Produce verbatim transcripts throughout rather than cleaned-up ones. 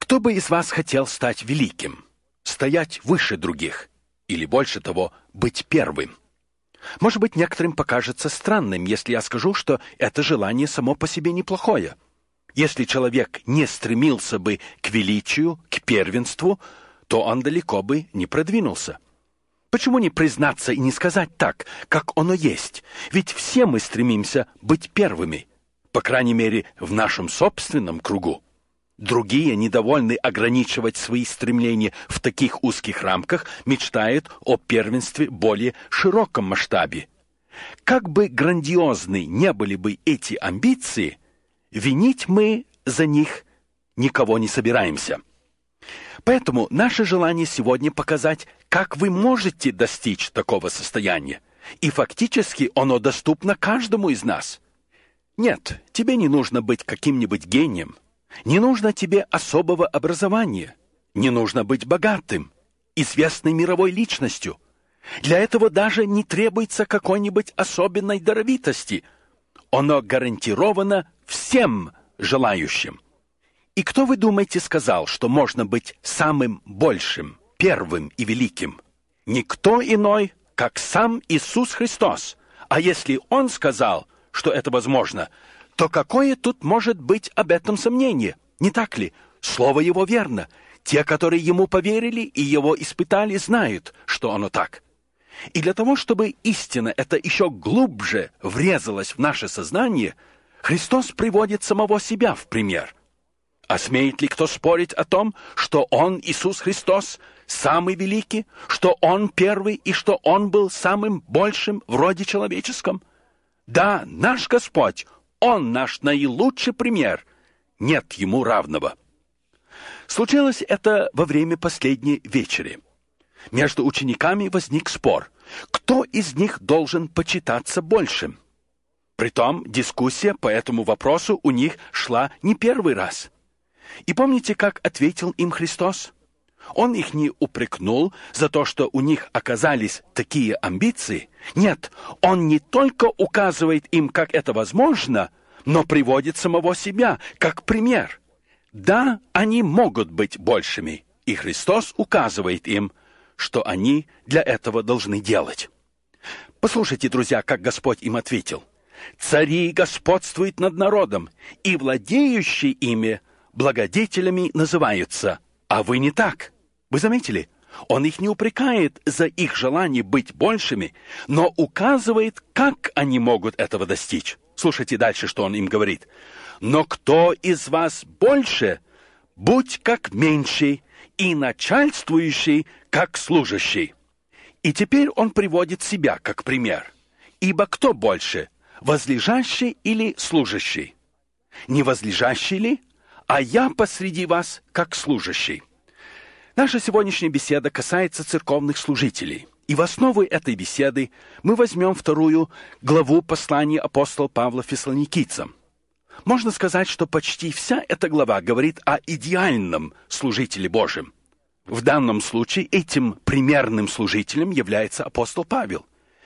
Кто бы из вас хотел стать великим, стоять выше других, или больше того, быть первым? Может быть, некоторым покажется странным, если я скажу, что это желание само по себе неплохое. Если человек не стремился бы к величию, к первенству, то он далеко бы не продвинулся. Почему не признаться и не сказать так, как оно есть? Ведь все мы стремимся быть первыми, по крайней мере, в нашем собственном кругу. Другие, недовольны ограничивать свои стремления в таких узких рамках, мечтают о первенстве в более широком масштабе. Как бы грандиозны не были бы эти амбиции, винить мы за них никого не собираемся. Поэтому наше желание сегодня показать, как вы можете достичь такого состояния. И фактически оно доступно каждому из нас. Нет, тебе не нужно быть каким-нибудь гением. Не нужно тебе особого образования. Не нужно быть богатым, известной мировой личностью. Для этого даже не требуется какой-нибудь особенной даровитости. Оно гарантировано всем желающим. И кто, вы думаете, сказал, что можно быть самым большим, первым и великим? Никто иной, как сам Иисус Христос. А если Он сказал, что это возможно, то какое тут может быть об этом сомнение? Не так ли? Слово Его верно. Те, которые Ему поверили и Его испытали, знают, что оно так. И для того, чтобы истина эта еще глубже врезалась в наше сознание, Христос приводит самого себя в пример. А смеет ли кто спорить о том, что Он, Иисус Христос, самый великий, что Он первый и что Он был самым большим в роде человеческом? Да, наш Господь, Он наш наилучший пример, нет Ему равного. Случилось это во время последней вечери. Между учениками возник спор, кто из них должен почитаться большим. Притом дискуссия по этому вопросу у них шла не первый раз. И помните, как ответил им Христос? Он их не упрекнул за то, что у них оказались такие амбиции. Нет, Он не только указывает им, как это возможно, но приводит самого себя как пример. Да, они могут быть большими, и Христос указывает им, что они для этого должны делать. Послушайте, друзья, как Господь им ответил. «Цари господствуют над народом, и владеющие ими благодетелями называются, а вы не так». Вы заметили? Он их не упрекает за их желание быть большими, но указывает, как они могут этого достичь. Слушайте дальше, что он им говорит. «Но кто из вас больше, будь как меньший, и начальствующий, как служащий». И теперь он приводит себя как пример. «Ибо кто больше, возлежащий или служащий? Не возлежащий ли? А я посреди вас, как служащий». Наша сегодняшняя беседа касается церковных служителей. И в основу этой беседы мы возьмем вторую главу послания апостола Павла Фессалоникийцам. Можно сказать, что почти вся эта глава говорит о идеальном служителе Божьем. В данном случае этим примерным служителем является апостол Павел.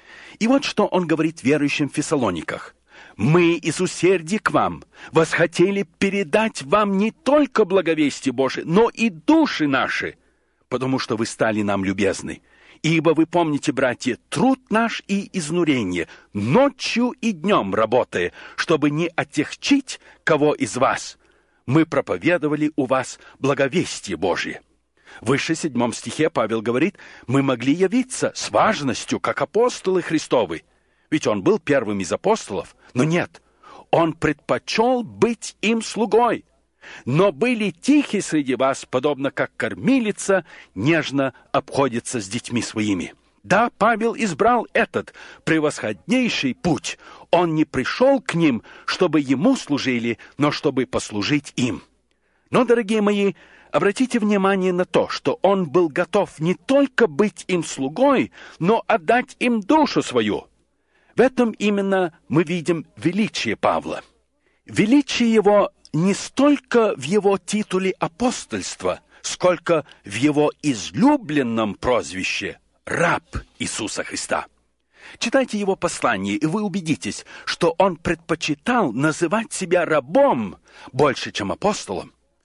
И вот что он говорит верующим в Фессалониках. «Мы из усердия к вам восхотели передать вам не только благовестие Божие, но и души наши, потому что вы стали нам любезны. Ибо вы помните, братья, труд наш и изнурение, ночью и днем работая, чтобы не отягчить кого из вас. Мы проповедовали у вас благовестие Божие». Выше в седьмом стихе Павел говорит, мы могли явиться с важностью, как апостолы Христовы. Ведь он был первым из апостолов, но нет, он предпочел быть им слугой. Но были тихи среди вас, подобно как кормилица нежно обходится с детьми своими. Да, Павел избрал этот превосходнейший путь. Он не пришел к ним, чтобы ему служили, но чтобы послужить им. Но, дорогие мои, обратите внимание на то, что он был готов не только быть им слугой, но отдать им душу свою. В этом именно мы видим величие Павла. Величие его не столько в его титуле апостольства, сколько в его излюбленном прозвище «раб Иисуса Христа». Читайте его послание, и вы убедитесь, что он предпочитал называть себя рабом больше, чем апостолом.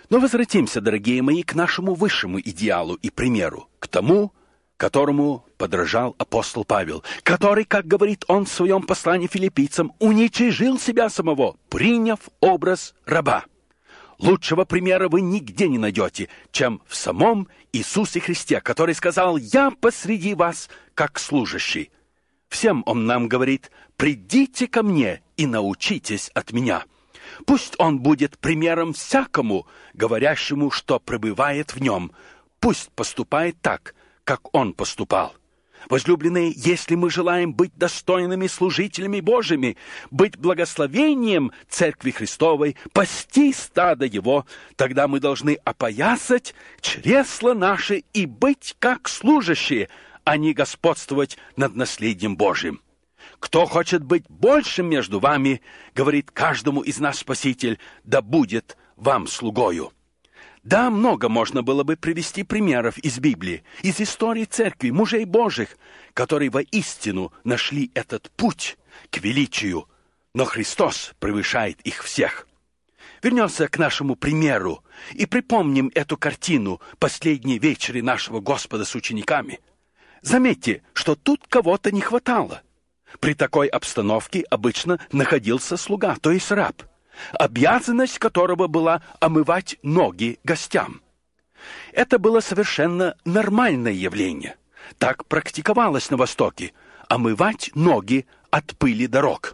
Но возвратимся, дорогие мои, к нашему высшему идеалу и примеру, к тому, которому подражал апостол Павел, который, как говорит он в своем послании филиппийцам, уничижил себя самого, приняв образ раба. Лучшего примера вы нигде не найдете, чем в самом Иисусе Христе, который сказал: «Я посреди вас, как служащий». Всем он нам говорит: «Придите ко мне и научитесь от меня». Пусть он будет примером всякому, говорящему, что пребывает в нем. Пусть поступает так, как он поступал. Возлюбленные, если мы желаем быть достойными служителями Божьими, быть благословением Церкви Христовой, пасти стадо Его, тогда мы должны опоясать чресла наши и быть как служащие, а не господствовать над наследием Божьим. Кто хочет быть большим между вами, говорит каждому из нас Спаситель, да будет вам слугою. Да, много можно было бы привести примеров из Библии, из истории Церкви, мужей Божьих, которые воистину нашли этот путь к величию, но Христос превышает их всех. Вернемся к нашему примеру и припомним эту картину последней вечери нашего Господа с учениками. Заметьте, что тут кого-то не хватало. При такой обстановке обычно находился слуга, то есть раб, обязанность которого была омывать ноги гостям. Это было совершенно нормальное явление. Так практиковалось на Востоке – омывать ноги от пыли дорог.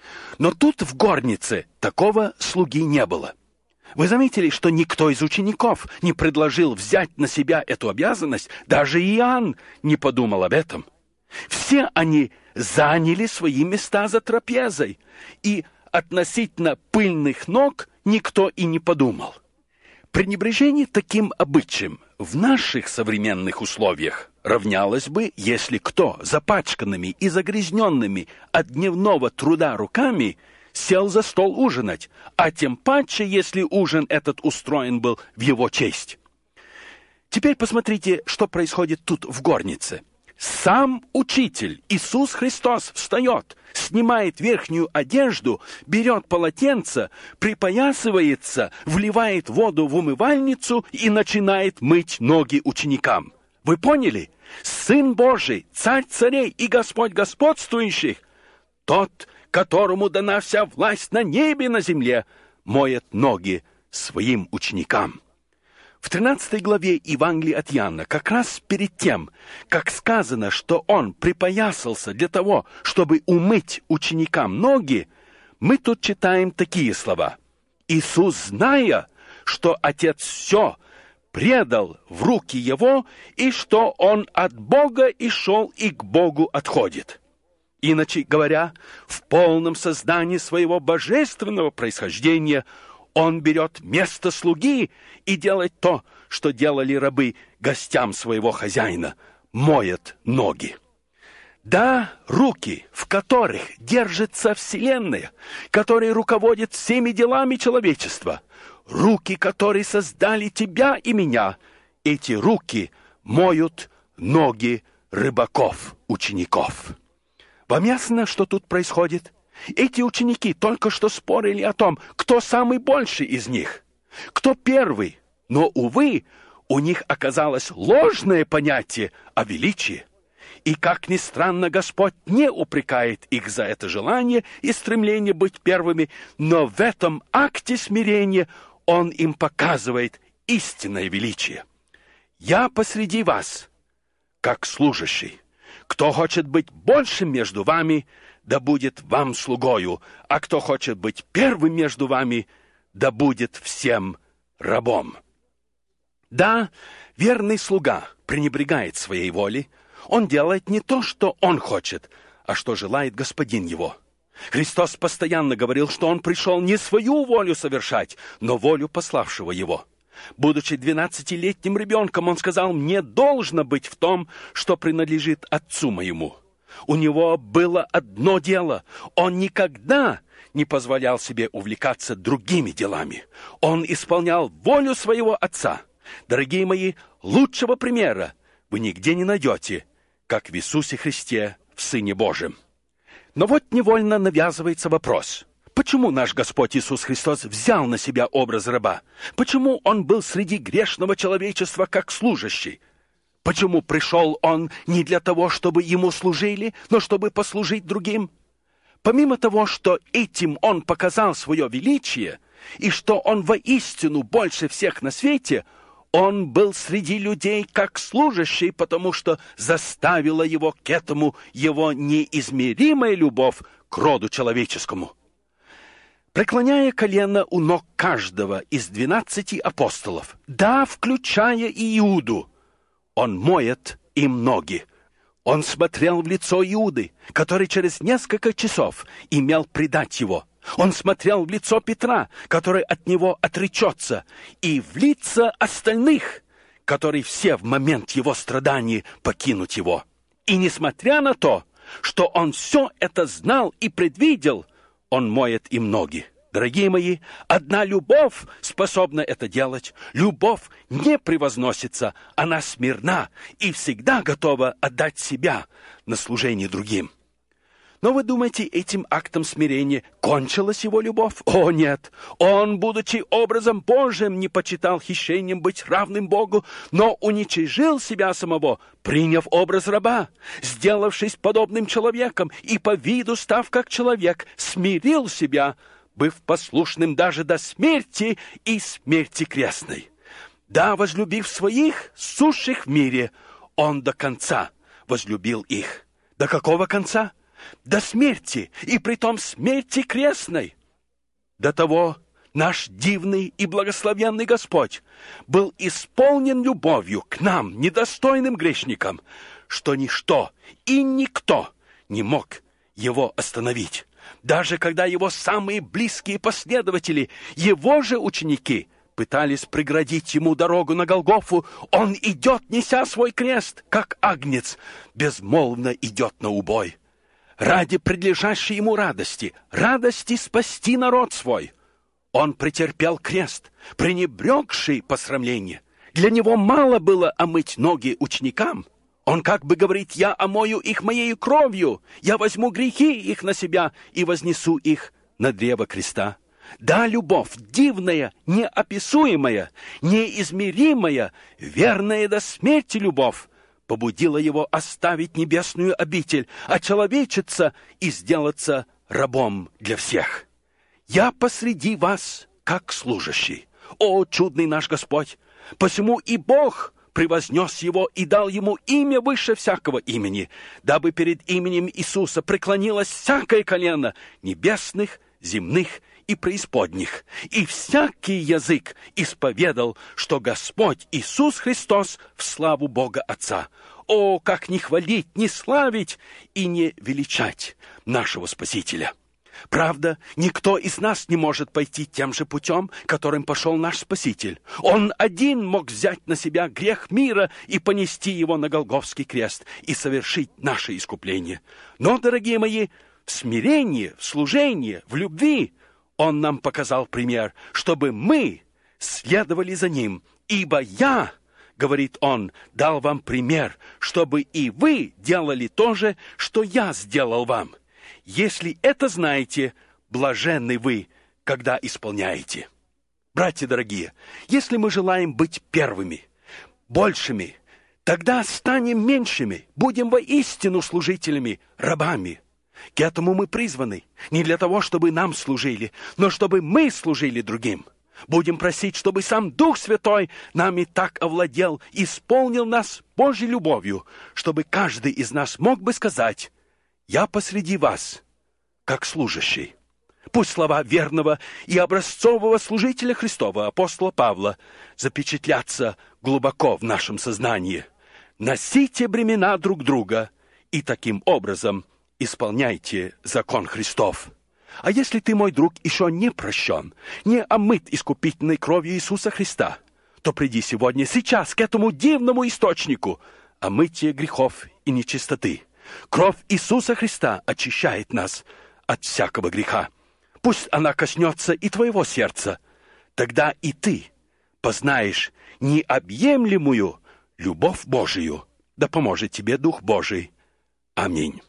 Но тут в горнице такого слуги не было. Вы заметили, что никто из учеников не предложил взять на себя эту обязанность, даже Иоанн не подумал об этом. Все они заняли свои места за трапезой, и относительно пыльных ног никто и не подумал. Пренебрежение таким обычаем в наших современных условиях равнялось бы, если кто запачканными и загрязненными от дневного труда руками сел за стол ужинать, а тем паче, если ужин этот устроен был в его честь. Теперь посмотрите, что происходит тут в горнице. Сам Учитель, Иисус Христос, встает, снимает верхнюю одежду, берет полотенце, припоясывается, вливает воду в умывальницу и начинает мыть ноги ученикам. Вы поняли? Сын Божий, Царь царей и Господь господствующих, тот, которому дана вся власть на небе и на земле, моет ноги своим ученикам. В тринадцатой главе Евангелия от Иоанна, как раз перед тем, как сказано, что он припоясался для того, чтобы умыть ученикам ноги, мы тут читаем такие слова. «Иисус, зная, что Отец все предал в руки Его, и что Он от Бога и шел, и к Богу отходит». Иначе говоря, в полном создании своего божественного происхождения Он берет место слуги и делает то, что делали рабы гостям своего хозяина, моет ноги. Да, руки, в которых держится Вселенная, которые руководят всеми делами человечества, руки, которые создали тебя и меня, эти руки моют ноги рыбаков, учеников. Вам ясно, что тут происходит? Эти ученики только что спорили о том, кто самый больший из них, кто первый. Но, увы, у них оказалось ложное понятие о величии. И, как ни странно, Господь не упрекает их за это желание и стремление быть первыми, но в этом акте смирения Он им показывает истинное величие. «Я посреди вас, как служащий. Кто хочет быть большим между вами, да будет вам слугою, а кто хочет быть первым между вами, да будет всем рабом». Да, верный слуга пренебрегает своей волей. Он делает не то, что он хочет, а что желает господин его. Христос постоянно говорил, что он пришел не свою волю совершать, но волю пославшего его. Будучи двенадцатилетним ребенком, он сказал: «Мне должно быть в том, что принадлежит отцу моему». У него было одно дело. Он никогда не позволял себе увлекаться другими делами. Он исполнял волю своего отца. Дорогие мои, лучшего примера вы нигде не найдете, как в Иисусе Христе, в Сыне Божьем. Но вот невольно навязывается вопрос: Почему наш Господь Иисус Христос взял на себя образ раба? Почему Он был среди грешного человечества как служащий? Почему пришел Он не для того, чтобы Ему служили, но чтобы послужить другим? Помимо того, что этим Он показал свое величие, и что Он воистину больше всех на свете, Он был среди людей как служащий, потому что заставила Его к этому Его неизмеримая любовь к роду человеческому. Преклоняя колено у ног каждого из двенадцати апостолов, да, включая и Иуду, Он моет им ноги. Он смотрел в лицо Иуды, который через несколько часов имел предать его. Он смотрел в лицо Петра, который от него отречется, и в лица остальных, которые все в момент его страданий покинут его. И несмотря на то, что он все это знал и предвидел, он моет им ноги. Дорогие мои, одна любовь способна это делать. Любовь не превозносится, она смирна и всегда готова отдать себя на служение другим. Но вы думаете, этим актом смирения кончилась его любовь? О, нет! Он, будучи образом Божьим, не почитал хищением быть равным Богу, но уничижил себя самого, приняв образ раба, сделавшись подобным человеком и по виду став как человек, смирил себя, быв послушным даже до смерти и смерти крестной. Да, возлюбив своих, сущих в мире, он до конца возлюбил их. До какого конца? До смерти, и притом смерти крестной. До того наш дивный и благословенный Господь был исполнен любовью к нам, недостойным грешникам, что ничто и никто не мог его остановить. Даже когда его самые близкие последователи, его же ученики, пытались преградить ему дорогу на Голгофу, он идет, неся свой крест, как агнец, безмолвно идет на убой. Ради предлежащей ему радости, радости спасти народ свой, он претерпел крест, пренебрегший посрамление. Для него мало было омыть ноги ученикам. Он как бы говорит: «Я омою их моею кровью, я возьму грехи их на себя и вознесу их на древо креста». Да, любовь дивная, неописуемая, неизмеримая, верная до смерти любовь побудила его оставить небесную обитель, очеловечиться и сделаться рабом для всех. «Я посреди вас, как служащий. О, чудный наш Господь! Посему и Бог превознес его и дал ему имя выше всякого имени, дабы перед именем Иисуса преклонилось всякое колено небесных, земных и преисподних, и всякий язык исповедал, что Господь Иисус Христос в славу Бога Отца. О, как не хвалить, не славить и не величать нашего Спасителя! Правда, никто из нас не может пойти тем же путем, которым пошел наш Спаситель. Он один мог взять на себя грех мира и понести его на Голгофский крест и совершить наше искупление. Но, дорогие мои, в смирении, в служении, в любви Он нам показал пример, чтобы мы следовали за Ним. «Ибо я, — говорит Он, — дал вам пример, чтобы и вы делали то же, что я сделал вам. Если это знаете, блаженны вы, когда исполняете». Братья дорогие, если мы желаем быть первыми, большими, тогда станем меньшими, будем воистину служителями, рабами. К этому мы призваны, не для того, чтобы нам служили, но чтобы мы служили другим. Будем просить, чтобы сам Дух Святой нами так овладел, исполнил нас Божьей любовью, чтобы каждый из нас мог бы сказать: «Я посреди вас, как служащий». Пусть слова верного и образцового служителя Христова, апостола Павла, запечатлятся глубоко в нашем сознании. Носите бремена друг друга и таким образом исполняйте закон Христов. А если ты, мой друг, еще не прощен, не омыт искупительной кровью Иисуса Христа, то приди сегодня, сейчас, к этому дивному источнику омытия грехов и нечистоты. Кровь Иисуса Христа очищает нас от всякого греха. Пусть она коснется и твоего сердца. Тогда и ты познаешь необъемлемую любовь Божию. Да поможет тебе Дух Божий. Аминь.